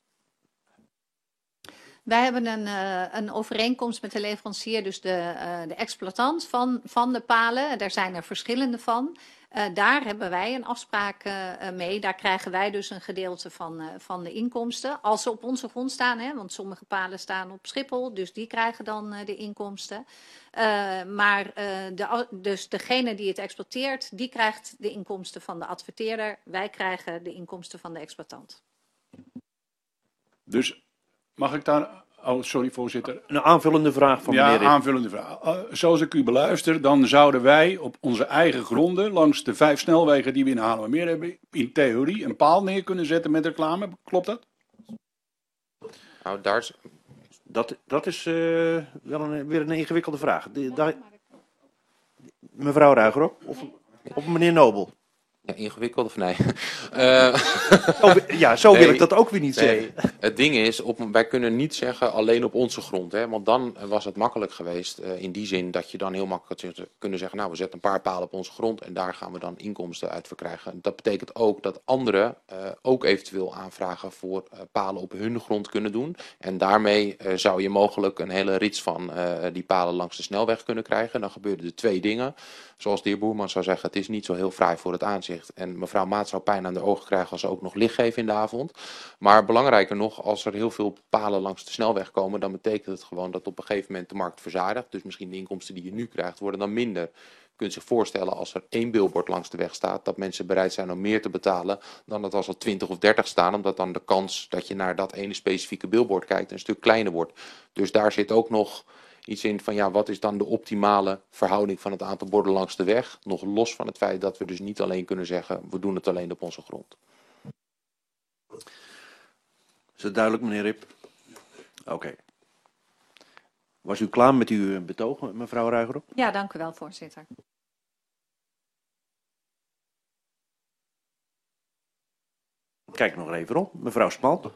Wij hebben een, uh, een overeenkomst met de leverancier, dus de, uh, de exploitant van, van de palen. Daar zijn er verschillende van. Uh, daar hebben wij een afspraak uh, mee. Daar krijgen wij dus een gedeelte van, uh, van de inkomsten. Als ze op onze grond staan, hè, want sommige palen staan op Schiphol, dus die krijgen dan uh, de inkomsten. Uh, maar uh, de, dus degene die het exploiteert, die krijgt de inkomsten van de adverteerder. Wij krijgen de inkomsten van de exploitant. Dus mag ik daar... Oh, sorry voorzitter. Een aanvullende vraag van meneer Rip. Ja, aanvullende vraag. Uh, zoals ik u beluister, dan zouden wij op onze eigen gronden, langs de vijf snelwegen die we in Haarlemmermeer hebben, in theorie een paal neer kunnen zetten met reclame. Klopt dat? Nou, daar is... Dat, dat is uh, wel een, weer een ingewikkelde vraag. De, daar... Mevrouw Ruigrok of, of meneer Nobel? Ja, ingewikkeld of nee? uh, oh, ja, zo wil nee, ik dat ook weer niet nee. zeggen. Het ding is, op, wij kunnen niet zeggen alleen op onze grond. Hè, want dan was het makkelijk geweest uh, in die zin dat je dan heel makkelijk kunnen zeggen, nou we zetten een paar palen op onze grond en daar gaan we dan inkomsten uit verkrijgen. Dat betekent ook dat anderen uh, ook eventueel aanvragen voor uh, palen op hun grond kunnen doen. En daarmee uh, zou je mogelijk een hele rits van uh, die palen langs de snelweg kunnen krijgen. Dan gebeuren er twee dingen. Zoals de heer Boerman zou zeggen, het is niet zo heel fraai voor het aanzicht. En mevrouw Maat zou pijn aan de ogen krijgen als ze ook nog licht geven in de avond. Maar belangrijker nog, als er heel veel palen langs de snelweg komen, dan betekent het gewoon dat op een gegeven moment de markt verzadigt. Dus misschien de inkomsten die je nu krijgt worden dan minder. Je kunt zich voorstellen als er één billboard langs de weg staat, dat mensen bereid zijn om meer te betalen dan dat als er twintig of dertig staan. Omdat dan de kans dat je naar dat ene specifieke billboard kijkt een stuk kleiner wordt. Dus daar zit ook nog iets in van ja, wat is dan de optimale verhouding van het aantal borden langs de weg? Nog los van het feit dat we dus niet alleen kunnen zeggen, we doen het alleen op onze grond. Is het duidelijk, meneer Rip? Oké. Okay. Was u klaar met uw betoog, mevrouw Ruigrok? Ja, dank u wel, voorzitter. Kijk nog even op. Mevrouw Smalt.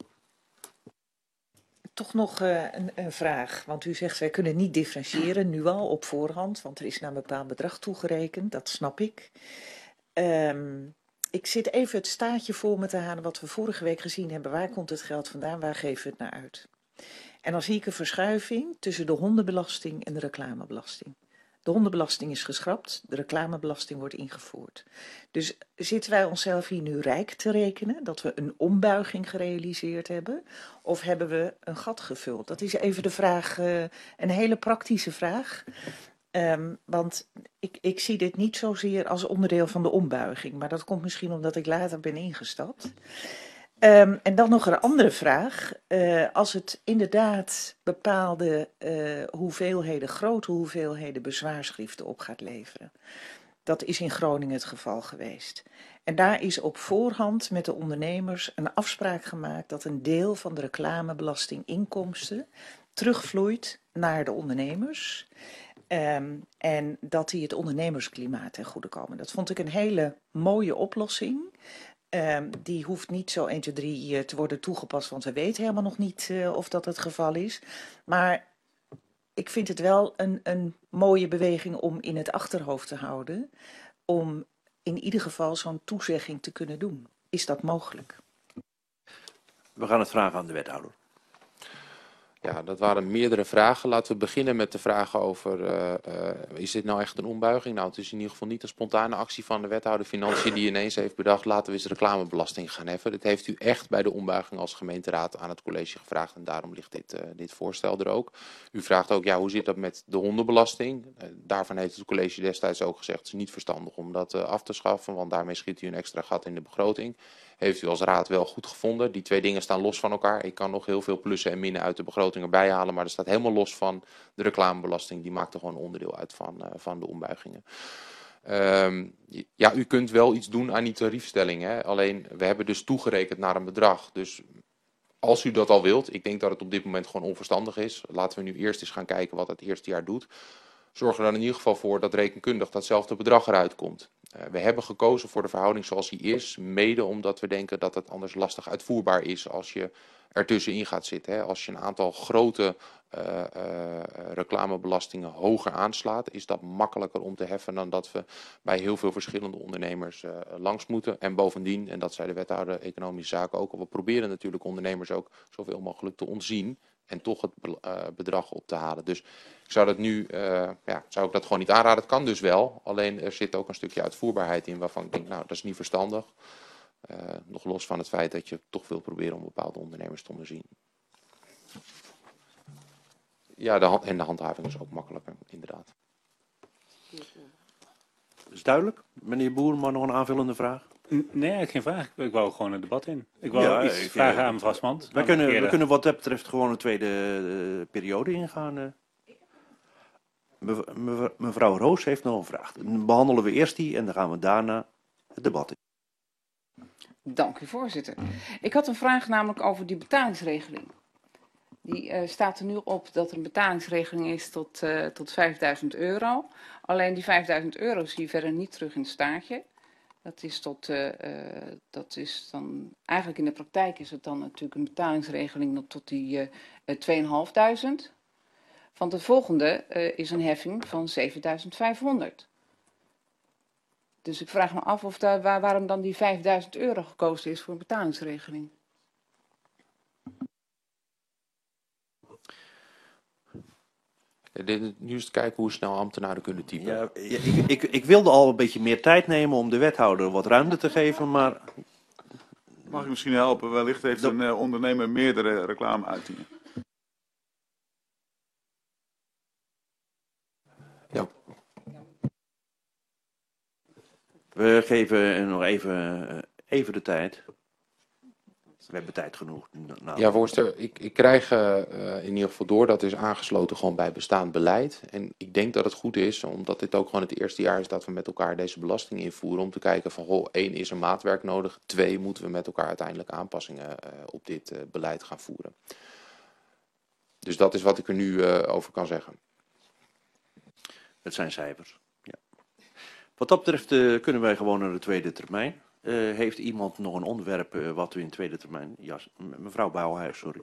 Toch nog uh, een, een vraag, want u zegt wij kunnen niet differentiëren nu al op voorhand, want er is naar een bepaald bedrag toegerekend, dat snap ik. Um, ik zit even het staartje voor me te halen wat we vorige week gezien hebben. Waar komt het geld vandaan, waar geven we het naar uit? En dan zie ik een verschuiving tussen de hondenbelasting en de reclamebelasting. De hondenbelasting is geschrapt, de reclamebelasting wordt ingevoerd. Dus zitten wij onszelf hier nu rijk te rekenen, dat we een ombuiging gerealiseerd hebben, of hebben we een gat gevuld? Dat is even de vraag, uh, een hele praktische vraag. Um, want ik, ik zie dit niet zozeer als onderdeel van de ombuiging, maar dat komt misschien omdat ik later ben ingestapt. Um, en dan nog een andere vraag. Uh, als het inderdaad bepaalde uh, hoeveelheden, grote hoeveelheden bezwaarschriften op gaat leveren. Dat is in Groningen het geval geweest. En daar is op voorhand met de ondernemers een afspraak gemaakt dat een deel van de reclamebelastinginkomsten terugvloeit naar de ondernemers. Um, en dat die het ondernemersklimaat ten goede komen. Dat vond ik een hele mooie oplossing. Um, die hoeft niet zo één, twee, drie uh, te worden toegepast, want we weten helemaal nog niet uh, of dat het geval is. Maar ik vind het wel een, een mooie beweging om in het achterhoofd te houden, om in ieder geval zo'n toezegging te kunnen doen. Is dat mogelijk? We gaan het vragen aan de wethouder. Ja, dat waren meerdere vragen. Laten we beginnen met de vraag over, uh, uh, is dit nou echt een ombuiging? Nou, het is in ieder geval niet een spontane actie van de wethouder Financiën die ineens heeft bedacht, laten we eens reclamebelasting gaan heffen. Dat heeft u echt bij de ombuiging als gemeenteraad aan het college gevraagd en daarom ligt dit, uh, dit voorstel er ook. U vraagt ook, ja, hoe zit dat met de hondenbelasting? Uh, daarvan heeft het college destijds ook gezegd, het is niet verstandig om dat uh, af te schaffen, want daarmee schiet u een extra gat in de begroting. heeft u als raad wel goed gevonden. Die twee dingen staan los van elkaar. Ik kan nog heel veel plussen en minnen uit de begroting erbij halen, maar dat staat helemaal los van de reclamebelasting. Die maakt er gewoon onderdeel uit van, uh, van de ombuigingen. Um, ja, u kunt wel iets doen aan die tariefstelling. Hè? Alleen, we hebben dus toegerekend naar een bedrag. Dus als u dat al wilt, ik denk dat het op dit moment gewoon onverstandig is. Laten we nu eerst eens gaan kijken wat het eerste jaar doet. Zorg er dan in ieder geval voor dat rekenkundig datzelfde bedrag eruit komt. Uh, we hebben gekozen voor de verhouding zoals die is, mede omdat we denken dat het anders lastig uitvoerbaar is als je ertussenin gaat zitten. Hè. Als je een aantal grote uh, uh, reclamebelastingen hoger aanslaat, is dat makkelijker om te heffen dan dat we bij heel veel verschillende ondernemers uh, langs moeten. En bovendien, en dat zei de wethouder Economische Zaken ook al, we proberen natuurlijk ondernemers ook zoveel mogelijk te ontzien en toch het uh, bedrag op te halen. Dus ik zou dat nu, uh, ja, zou ik dat gewoon niet aanraden. Het kan dus wel, alleen er zit ook een stukje uitvoerbaarheid in waarvan ik denk, nou, dat is niet verstandig. Uh, nog los van het feit dat je toch wil proberen om bepaalde ondernemers te onderzien. Ja, de hand, en de handhaving is ook makkelijker, inderdaad. Dat is duidelijk. Meneer Boer, maar nog een aanvullende vraag? Nee, geen vraag. Ik wou gewoon een debat in. Ik wou ja, iets ik, vragen uh, aan mevrouw Smant. We kunnen, we kunnen wat dat betreft gewoon een tweede uh, periode ingaan. Uh. Mev mevrouw Roos heeft nog een vraag. Dan behandelen we eerst die en dan gaan we daarna het debat in. Dank u, voorzitter. Ik had een vraag namelijk over die betalingsregeling. Die uh, staat er nu op dat er een betalingsregeling is tot, uh, tot vijfduizend euro. Alleen die vijfduizend euro zie je verder niet terug in het staartje. Dat is, tot, uh, uh, dat is dan, eigenlijk in de praktijk is het dan natuurlijk een betalingsregeling tot die uh, uh, tweeduizend vijfhonderd. Van de volgende uh, is een heffing van zevenduizend vijfhonderd. Dus ik vraag me af of daar, waar, waarom dan die vijfduizend euro gekozen is voor een betalingsregeling. Nu is het kijken hoe snel ambtenaren kunnen typen. Ja, ik, ik, ik wilde al een beetje meer tijd nemen om de wethouder wat ruimte te geven, maar... Mag ik misschien helpen? Wellicht heeft een uh, ondernemer meerdere reclameuitingen. Ja. We geven nog even, even de tijd. We hebben tijd genoeg. Nou, ja, voorzitter, ik, ik krijg uh, in ieder geval door dat is aangesloten gewoon bij bestaand beleid. En ik denk dat het goed is, omdat dit ook gewoon het eerste jaar is dat we met elkaar deze belasting invoeren. Om te kijken van, goh, één, is er maatwerk nodig? Twee, moeten we met elkaar uiteindelijk aanpassingen uh, op dit uh, beleid gaan voeren? Dus dat is wat ik er nu uh, over kan zeggen. Het zijn cijfers. Ja. Wat dat betreft uh, kunnen wij gewoon naar de tweede termijn. Uh, heeft iemand nog een onderwerp uh, wat u in tweede termijn... Ja, mevrouw Bouwhuis, sorry.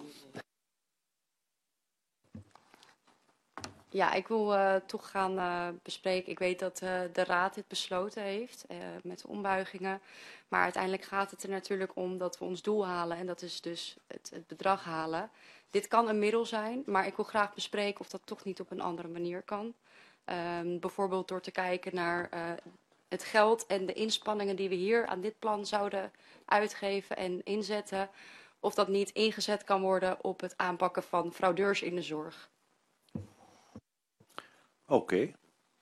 Ja, ik wil uh, toch gaan uh, bespreken. Ik weet dat uh, de Raad dit besloten heeft uh, met de ombuigingen. Maar uiteindelijk gaat het er natuurlijk om dat we ons doel halen. En dat is dus het, het bedrag halen. Dit kan een middel zijn, maar ik wil graag bespreken of dat toch niet op een andere manier kan. Um, bijvoorbeeld door te kijken naar... Uh, het geld en de inspanningen die we hier aan dit plan zouden uitgeven en inzetten, of dat niet ingezet kan worden op het aanpakken van fraudeurs in de zorg. Oké. Okay.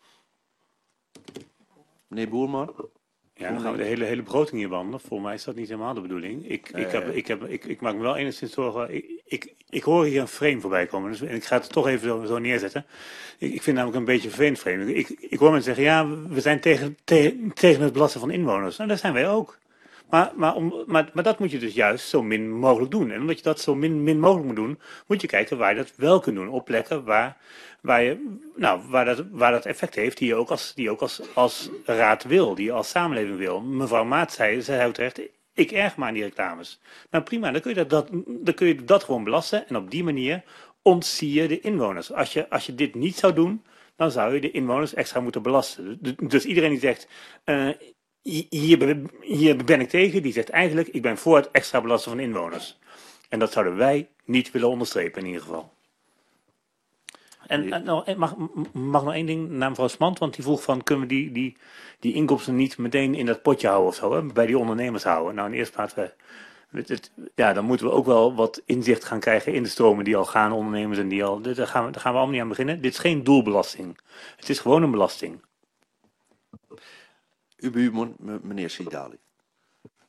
Meneer Boerman? Ja, dan gaan we de hele, hele begroting hier behandelen. Voor mij is dat niet helemaal de bedoeling. Ik, ik, heb, ik, heb, ik, ik maak me wel enigszins zorgen. Ik, ik, ik hoor hier een frame voorbij komen. Dus, en ik ga het toch even zo, zo neerzetten. Ik, ik vind namelijk een beetje een vervelend frame. Ik, ik hoor mensen zeggen, ja, we zijn tegen, tegen, tegen het belasten van inwoners. Nou, dat zijn wij ook. Maar, maar, om, maar, maar dat moet je dus juist zo min mogelijk doen. En omdat je dat zo min, min mogelijk moet doen, moet je kijken waar je dat wel kunt doen. Op plekken waar, waar, je, nou, waar, dat, waar dat effect heeft, die je ook, als, die je ook als, als raad wil, die je als samenleving wil. Mevrouw Maat zei, zei ook terecht, ik erg me aan die reclames. Nou prima, dan kun je dat, dat, dan kun je dat gewoon belasten en op die manier ontzie je de inwoners. Als je, als je dit niet zou doen, dan zou je de inwoners extra moeten belasten. Dus iedereen die zegt... Uh, Hier ben, hier ben ik tegen, die zegt eigenlijk, ik ben voor het extra belasten van inwoners. En dat zouden wij niet willen onderstrepen in ieder geval. En, en nou, mag, mag nog één ding naar mevrouw Smant, want die vroeg van, kunnen we die, die, die inkomsten niet meteen in dat potje houden of zo, hè, bij die ondernemers houden. Nou, in de eerste plaats, we, het, ja, dan moeten we ook wel wat inzicht gaan krijgen in de stromen die al gaan, ondernemers en die al, daar gaan we, daar gaan we allemaal niet aan beginnen. Dit is geen doelbelasting, het is gewoon een belasting. Uw buurman, meneer Sidali.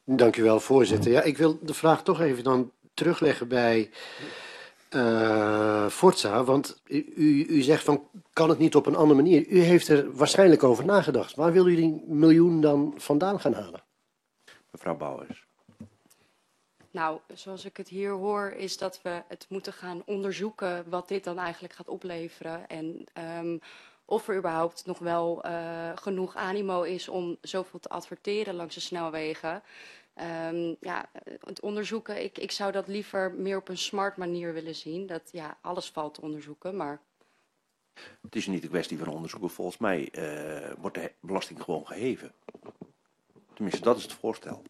Dank u wel, voorzitter. Ja, ik wil de vraag toch even dan terugleggen bij uh, Forza. Want u, u zegt van, kan het niet op een andere manier? U heeft er waarschijnlijk over nagedacht. Waar wil u die miljoen dan vandaan gaan halen? Mevrouw Bouwers. Nou, zoals ik het hier hoor, is dat we het moeten gaan onderzoeken wat dit dan eigenlijk gaat opleveren. En um, of er überhaupt nog wel uh, genoeg animo is om zoveel te adverteren langs de snelwegen. Um, ja, het onderzoeken, ik, ik zou dat liever meer op een smart manier willen zien. Dat ja, alles valt te onderzoeken, maar... Het is niet een kwestie van onderzoeken. Volgens mij uh, wordt de belasting gewoon geheven. Tenminste, dat is het voorstel.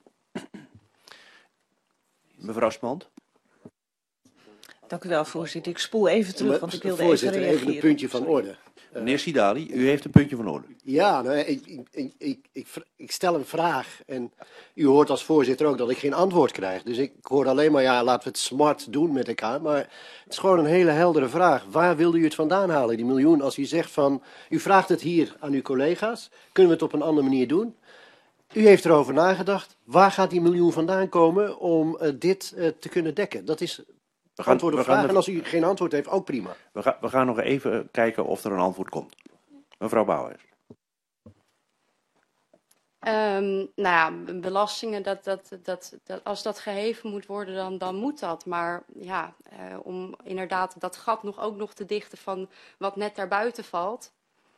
Mevrouw Smant. Dank u wel, voorzitter. Ik spoel even terug, want ik wilde voorzitter, even reageren. even een puntje van orde. Meneer Sidali, u heeft een puntje van orde. Ja, nou, ik, ik, ik, ik, ik stel een vraag en u hoort als voorzitter ook dat ik geen antwoord krijg. Dus ik hoor alleen maar, ja, laten we het smart doen met elkaar. Maar het is gewoon een hele heldere vraag. Waar wilde u het vandaan halen, die miljoen? Als u zegt van, u vraagt het hier aan uw collega's, kunnen we het op een andere manier doen? U heeft erover nagedacht. Waar gaat die miljoen vandaan komen om uh, dit uh, te kunnen dekken? Dat is we gaan, antwoord op we vraag. gaan, en als u geen antwoord heeft, ook prima. We, ga, we gaan nog even kijken of er een antwoord komt. Mevrouw Bouwers. Um, nou ja, belastingen, dat, dat, dat, dat, als dat geheven moet worden, dan, dan moet dat. Maar ja, uh, om inderdaad dat gat nog, ook nog te dichten van wat net daarbuiten valt...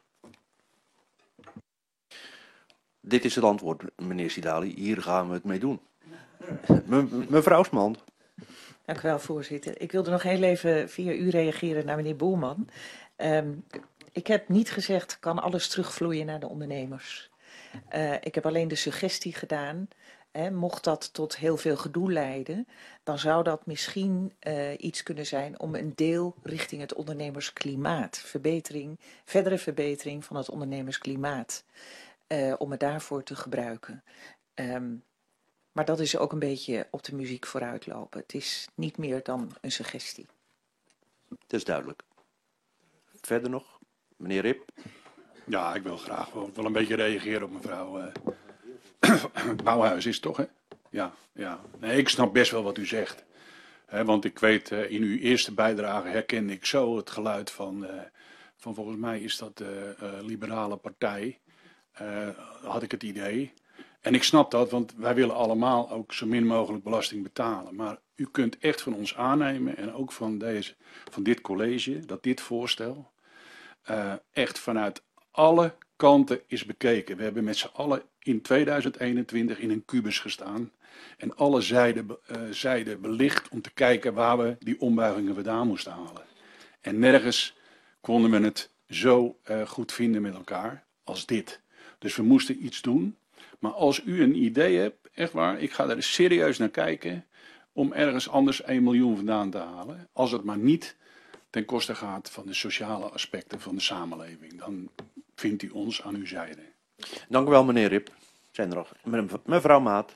Dit is het antwoord, meneer Sidali. Hier gaan we het mee doen. Me, mevrouw Smant. Dank u wel, voorzitter. Ik wilde nog heel even via u reageren naar meneer Boelman. Um, ik heb niet gezegd, kan alles terugvloeien naar de ondernemers. Uh, ik heb alleen de suggestie gedaan, hè, mocht dat tot heel veel gedoe leiden, dan zou dat misschien uh, iets kunnen zijn om een deel richting het ondernemersklimaat, verbetering, verdere verbetering van het ondernemersklimaat. Uh, om het daarvoor te gebruiken. Um, maar dat is ook een beetje op de muziek vooruitlopen. Het is niet meer dan een suggestie. Dat is duidelijk. Verder nog, meneer Rip. Ja, ik wil graag wel, wel een beetje reageren op mevrouw uh, Bouwhuis is het toch, hè? Ja, ja. Nee, ik snap best wel wat u zegt. He, want ik weet, uh, in uw eerste bijdrage herkende ik zo het geluid van, uh, van volgens mij is dat de uh, uh, Liberale Partij. Uh, had ik het idee. En ik snap dat, want wij willen allemaal ook zo min mogelijk belasting betalen. Maar u kunt echt van ons aannemen, en ook van, deze, van dit college, dat dit voorstel uh, echt vanuit alle kanten is bekeken. We hebben met z'n allen in tweeduizend eenentwintig in een kubus gestaan en alle zijden, uh, zijden belicht om te kijken waar we die ombuigingen vandaan moesten halen. En nergens konden we het zo uh, goed vinden met elkaar als dit. Dus we moesten iets doen. Maar als u een idee hebt, echt waar, ik ga er serieus naar kijken om ergens anders één miljoen vandaan te halen. Als het maar niet ten koste gaat van de sociale aspecten van de samenleving. Dan vindt u ons aan uw zijde. Dank u wel, meneer Rip. Zijn er nog? Mevrouw Maat.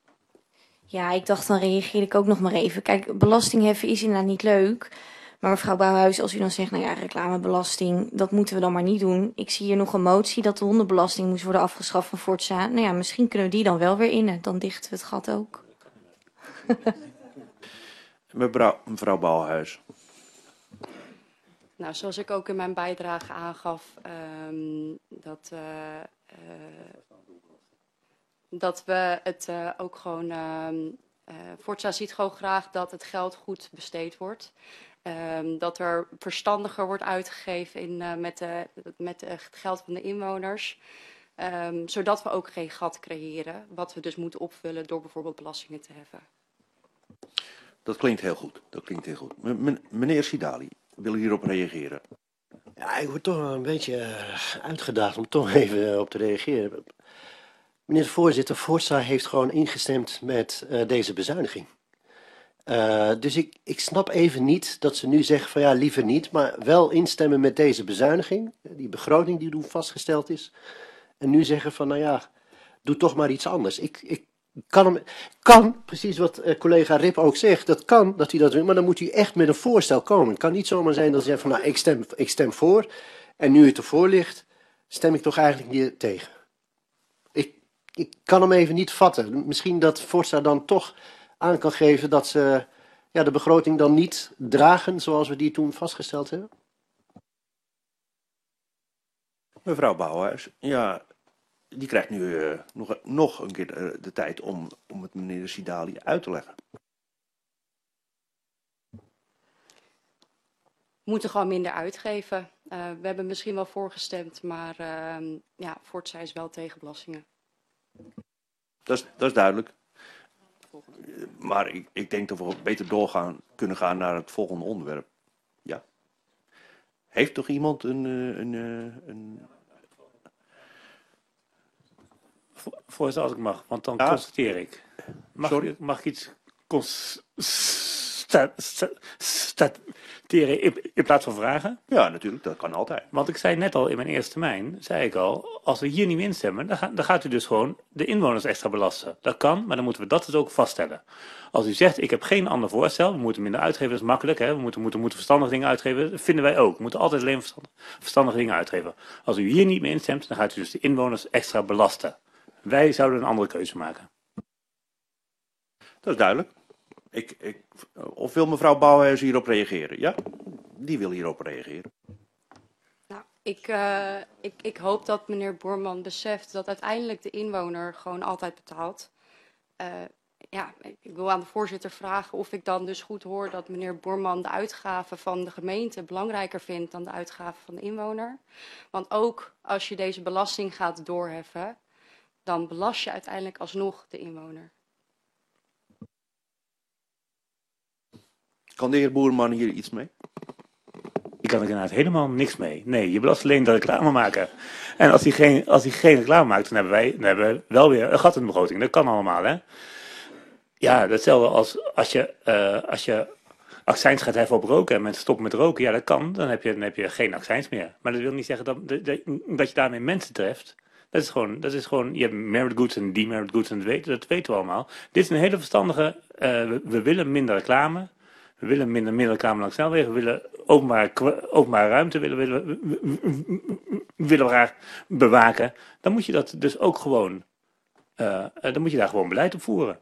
Ja, ik dacht dan reageer ik ook nog maar even. Kijk, belastingheffen is inderdaad niet leuk. Maar mevrouw Bouwhuis, als u dan zegt, nou ja, reclamebelasting, dat moeten we dan maar niet doen. Ik zie hier nog een motie dat de hondenbelasting moest worden afgeschaft van Forza. Nou ja, misschien kunnen we die dan wel weer in. Dan dichten we het gat ook. mevrouw, mevrouw Bouwhuis. Nou, zoals ik ook in mijn bijdrage aangaf, um, dat, uh, uh, dat we het uh, ook gewoon... Uh, uh, Forza ziet gewoon graag dat het geld goed besteed wordt. Um, dat er verstandiger wordt uitgegeven in, uh, met, de, met de, het geld van de inwoners. Um, zodat we ook geen gat creëren, wat we dus moeten opvullen door bijvoorbeeld belastingen te heffen. Dat klinkt heel goed. Dat klinkt heel goed. M meneer Sidali, wil hierop reageren? Ja, ik word toch wel een beetje uitgedaagd om toch even op te reageren. Meneer de voorzitter, Forza heeft gewoon ingestemd met uh, deze bezuiniging. Uh, dus ik, ik snap even niet dat ze nu zeggen van ja, liever niet, maar wel instemmen met deze bezuiniging, die begroting die toen vastgesteld is. En nu zeggen van nou ja, doe toch maar iets anders. Ik, ik kan hem, kan, precies wat uh, collega Rip ook zegt, dat kan dat hij dat wil, maar dan moet hij echt met een voorstel komen. Het kan niet zomaar zijn dat hij zegt van nou, ik stem, ik stem voor en nu het ervoor ligt, stem ik toch eigenlijk niet tegen. Ik, ik kan hem even niet vatten. Misschien dat Forza dan toch aan kan geven dat ze ja, de begroting dan niet dragen zoals we die toen vastgesteld hebben. Mevrouw Bouwhuis, ja, die krijgt nu uh, nog, nog een keer de, de tijd om, om het meneer Sidali uit te leggen. We moeten gewoon minder uitgeven. Uh, we hebben misschien wel voorgestemd, maar uh, ja, Forza is wel tegen belastingen. Dat is, dat is duidelijk. Maar ik, ik denk dat we beter doorgaan kunnen gaan naar het volgende onderwerp. Ja. Heeft toch iemand een... een, een, een... Voorzitter, als ik mag, want dan ja. constateer ik. Mag, Sorry? mag ik iets constateren in, in plaats van vragen? Ja, natuurlijk, dat kan altijd. Want ik zei net al in mijn eerste termijn, zei ik al, als we hier niet mee instemmen, dan, ga, dan gaat u dus gewoon de inwoners extra belasten. Dat kan, maar dan moeten we dat dus ook vaststellen. Als u zegt, ik heb geen ander voorstel, we moeten minder uitgeven, dat is makkelijk, hè? we moeten, moeten, moeten verstandige dingen uitgeven, dat vinden wij ook. We moeten altijd alleen verstandige, verstandige dingen uitgeven. Als u hier niet mee instemt, dan gaat u dus de inwoners extra belasten. Wij zouden een andere keuze maken. Dat is duidelijk. Ik, ik, of wil mevrouw Bouwhuis hierop reageren? Ja, die wil hierop reageren. Nou, ik, uh, ik, ik hoop dat meneer Boerman beseft dat uiteindelijk de inwoner gewoon altijd betaalt. Uh, ja, ik wil aan de voorzitter vragen of ik dan dus goed hoor dat meneer Boerman de uitgaven van de gemeente belangrijker vindt dan de uitgaven van de inwoner. Want ook als je deze belasting gaat doorheffen, dan belast je uiteindelijk alsnog de inwoner. Kan de heer Boerman hier iets mee? Ik kan er inderdaad helemaal niks mee. Nee, je belast alleen de reclame maken. En als hij geen, als hij geen reclame maakt, dan hebben wij dan hebben we wel weer een gat in de begroting. Dat kan allemaal, hè. Ja, datzelfde als als je, uh, als je accijns gaat heffen op roken en mensen stoppen met roken. Ja, dat kan. Dan heb je, dan heb je geen accijns meer. Maar dat wil niet zeggen dat, dat, dat je daarmee mensen treft. Dat is gewoon, dat is gewoon, je hebt merit goods en demerit goods en dat weten, dat weten we allemaal. Dit is een hele verstandige, uh, we, we willen minder reclame. We willen minder, minder reclame langs snelwegen. We willen openbare, openbare ruimte willen, willen, willen we graag bewaken. Dan moet je dat dus ook gewoon, uh, dan moet je daar gewoon beleid op voeren.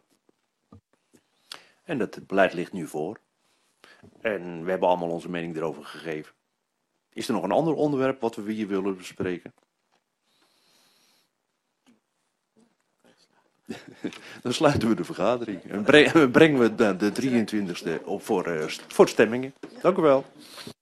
En dat beleid ligt nu voor. En we hebben allemaal onze mening erover gegeven. Is er nog een ander onderwerp wat we hier willen bespreken? Dan sluiten we de vergadering. En brengen we de drieëntwintigste op voor, uh, voor stemmingen. Dank u wel.